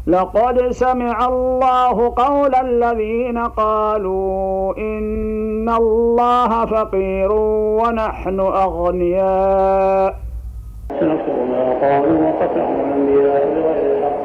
لقد سمع الله قول الذين قالوا إن الله فقير ونحن أغنياء سنكتب ما قالوا وقتلهم الأنبياء بغير الحق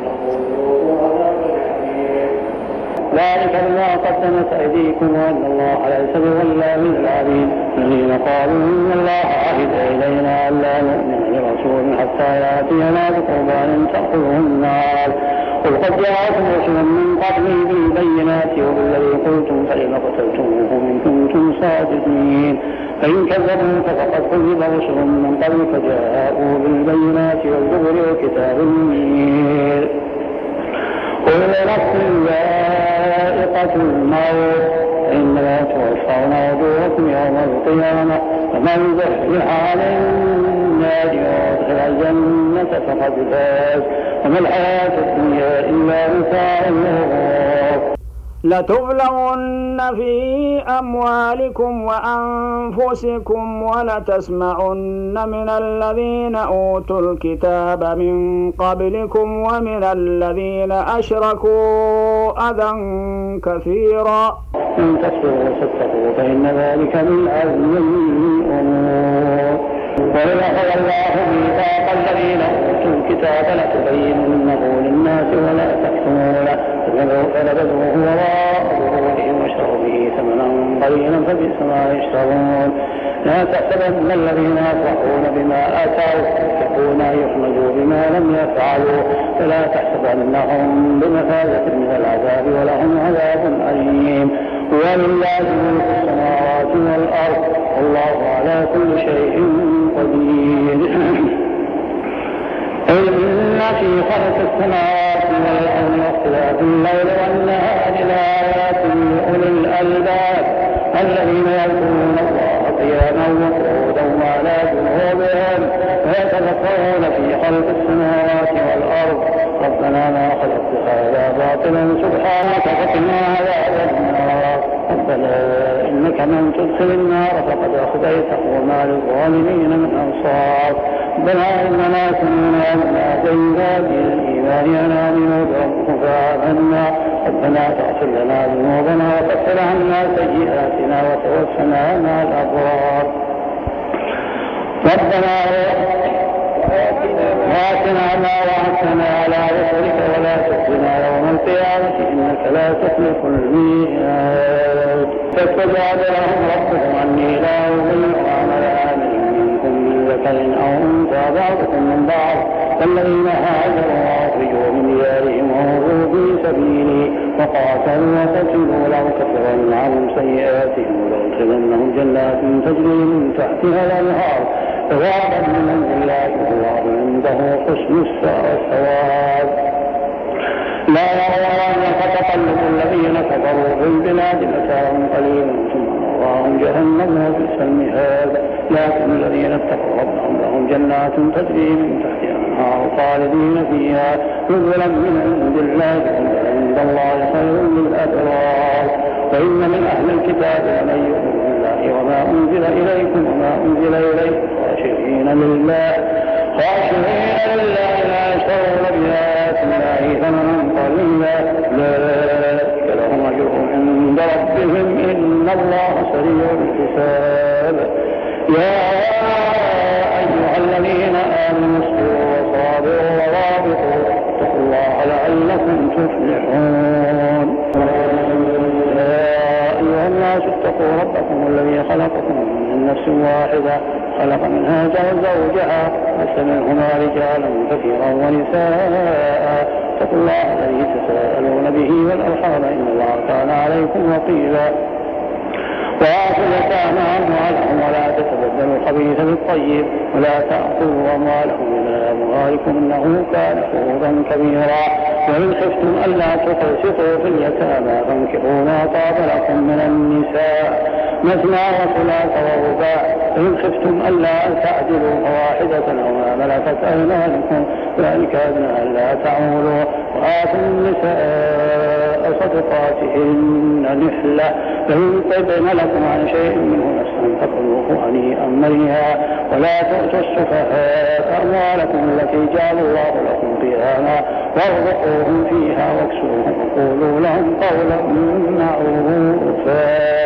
ذلك بما قدمت أيديكم وأن الله ليس بظلام للعبيد الذين قالوا إن الله عهد إلينا ألا نؤمن لرسول حتى يأتينا بقربان تأكله النار قل قد جاءكم رسل من قبلي بالبينات وبالذي قلتم فلم قتلتموه إن كنتم صادقين فإن كذبوك فقد كذب رسل من قبل فجاءوا بالبينات والزبر والكتاب المنير كل نفس ذائقة الموت إنما توفون أجوركم يوم القيامة فمن زحزح عن النار وأدخل الجنة فقد فاز وما الحياة الدنيا إلا متاع الغرور لتبلغن في أموالكم وأنفسكم ولتسمعن من الذين أوتوا الكتاب من قبلكم ومن الذين أشركوا أذى كثيرا إن تصبروا وتتقوا فإن ذلك من عزم الأمور وإذ أخذ الله ميثاق الذين أوتوا الكتاب لتبيننه للناس ولا تكتمونه فنبذوه وراء ظهورهم واشتروا به ثمنا قليلا فبئس ما يشترون لا تحسبن الذين يفرحون بما آتوا يحبون أن يحمدوا بما لم يفعلوا فلا تحسبنهم بمفازة من العذاب ولهم عذاب أليم ولله ملك السماوات والأرض والله على كل شيء قدير إن في خلق السماوات والأرض واختلاف الليل والنهار لآيات لأولي الألباب الذين يذكرون الله قياما وقعودا وعلى جنوبهم ويتفكرون في خلق السماوات والأرض ربنا ما خلقت هذا باطلا سبحانك فقنا عذاب النار ربنا إنك من تدخل النار فقد أخذيته وما للظالمين من أنصار ربنا إننا سمعنا مناديا بالإيمان أن آمنوا بربكم فآمنا ربنا فاغفر لنا ذنوبنا وكفر عنا سيئاتنا وتوفنا مع الأبرار ربنا وآتنا ما وعدتنا على رسلك ولا تخزنا يوم القيامة إنك لا تخلف الميعاد فاستجاب لهم ربهم أني لا أضيع عمل عامل منكم من ذكر أو أنثى بعضكم من بعض فالذين هاجروا وأخرجوا من ديارهم وهربوا في سبيلي وقاتلوا وقتلوا لأكفرن عنهم سيئاتهم ولأدخلنهم جنات تجري من تحتها الأنهار ثوابا من عند الله والله عنده حسن الثواب لا يغرنك تقلب الذين كفروا في البلاد متاع قليل ثم مأواهم جهنم وبئس المهاد لكن الذين اتقوا ربهم لهم جنات تجري من تحتها الأنهار خالدين فيها نزلا من عند الله عند الله خير للأبرار وإن من أهل الكتاب لمن يؤمن بالله وما أنزل إليكم وما أنزل إليكم خاشعين لله لا يشترون بآيات الله ثمنا قليلا أولئك لهم أجرهم عند ربهم إن الله سريع الحساب يا أيها الذين آمنوا اصبروا وصابروا ورابطوا اتقوا الله لعلكم تفلحون يا أيها الناس اتقوا ربكم الذي خلقكم من نفس واحدة خلق منها زوجها وبث منهما رجالا كثيرا ونساء اتقوا الله الذي تساءلون به والأرحام إن الله كان عليكم رقيبا وآتوا اليتامى أموالهم ولا تتبدلوا الخبيث بالطيب ولا تأكلوا أموالهم إلى أموالكم إنه كان حوضا كبيرا وإن خفتم ألا تقسطوا في اليتامى فانكحوا ما طاب لكم من النساء مثنى وثلاث ورباع فإن خفتم ألا تعدلوا فواحدة أو ما ملكت أيمانكم ذلك أدنى ألا تعولوا وآتوا النساء صدقاتهن نحلة فإن طبن لكم عن شيء منه نفسا فكلوه هنيئا مريئا ولا تؤتوا السفهاء أموالكم التي جعل الله لكم قياما وارزقوهم فيها واكسوهم وقولوا لهم قولا معروفا.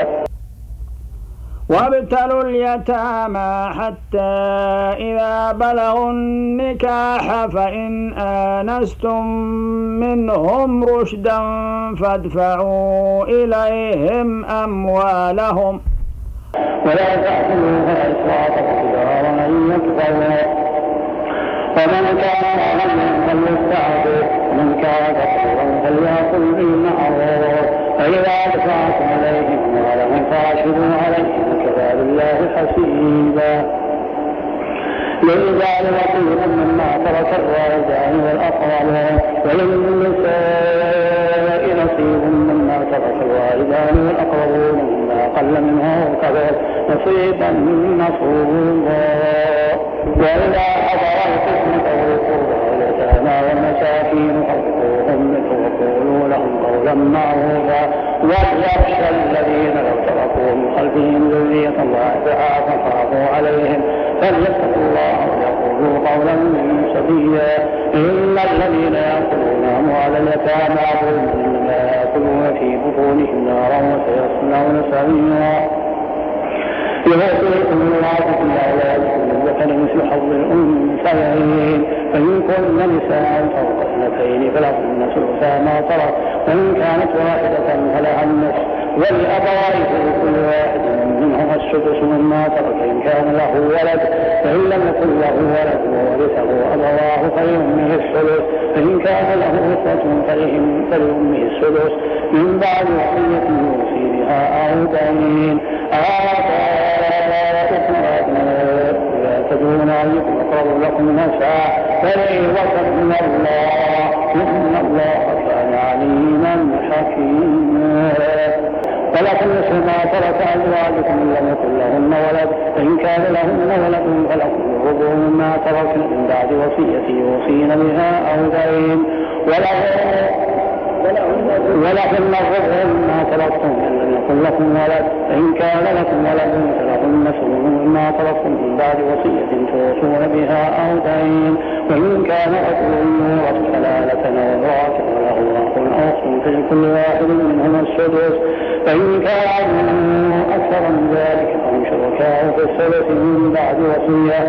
وابتلوا اليتامى حتى إذا بلغوا النكاح فإن آنستم منهم رشدا فادفعوا إليهم أموالهم ولا تأكلوها إسرافا وبدارا أن يكبروا ومن كان غنيا فليستعفف ومن كان فقيرا فليأكل بالمعروف فإذا دفعتم إليهم أموالهم فأشهدوا عليهم وكفى بالله حسيبا. للرجال نصيب مما ترك الوالدان والأقربون وللنساء نصيب مما ترك الوالدان والأقربون مما قل منه وكبر نصيبا مفروضا. وإذا حضر القسمة أولي القربى واليتامى والمساكين فارزقوهم منه وقولوا لهم قولا معروفا. وليخشى الذين لو تركوا من خلفهم ذرية ضعافا فخافوا عليهم فليتقوا الله ويقولوا قولا سديدا. إن الذين يأكلون أموال اليتامى ظلما إنما يأكلون في بطونهم نارا وسيصلون سعيرا. يهديكم الله في أولادكم الذكر مثل حظ الأنثيين فإن كن نساء فوق اثنتين فلهن ثلثا ما ترك وإن كانت واحدة فلها النصف ولأبويه لكل واحد منهما السدس مما ترك إن كان له ولد فإن لم يكن له ولد وورثه أبواه فلأمه الثلث فإن كان له إخوة فلأمه السدس من بعد وصية يوصي بها أو دين. لا تدرون أيكم أقرب لكم نفعا فريضة من الله إن الله كان عليما حكيما. ولكن نصف ما ترك أزواجكم إن لم يكن لهن ولد فإن كان لهن ولد فلكم الربع مما تركن من بعد وصية يوصين بها أو دين. ولكن الربع مما تركتم إن لم يكن لكم ولد فإن كان لكم ولد فلهن ثمن مما تركتم من بعد وصية توصون بها أو دين. وإن كان رجل يورث كلالة أو امرأة وله أخ أو أخت فلكل واحد منهما السدس فإن كانوا أكثر من ذلك فهم شركاء في الثلث من بعد وصية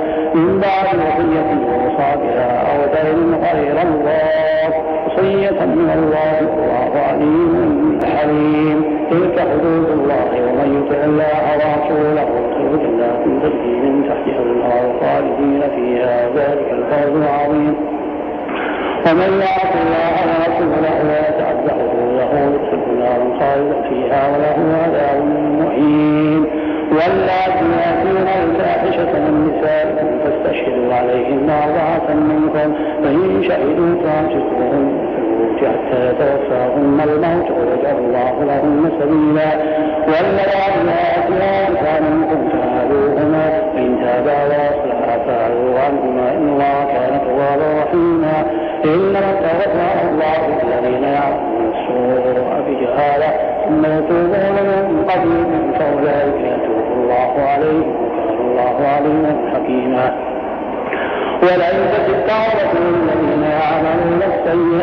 يوصى بها أو دين غير الله وصية من الله والله عليم حليم. تلك حدود الله ومن يطع الله ورسوله يدخله جنات تجري من تحتها الأنهار خالدين فيها ذلك الفوز العظيم. ومن يعص الله ورسوله ويتعد حدوده يدخله نارا خالدا فيها وله عذاب مهين. واللاتي يأتين الفاحشة من نسائكم فاستشهدوا عليهن أربعة منكم فإن شهدوا فأمسكوهن في البيوت حتى يتوفاهن الموت ويجعل الله لهن سبيلا. واللواتي يأتين منكم فآذوهما فإن تابا وأصلحا فأعرضوا عنهما إن الله كان توابا رحيما. إنما التوبة على الله الذين يعملون السوء بجهالة ثم يتوبون من قبل فأولئك يتوب الله عليهم وكان الله عليما حكيما. وليست التوبة للذين يعملون السيئات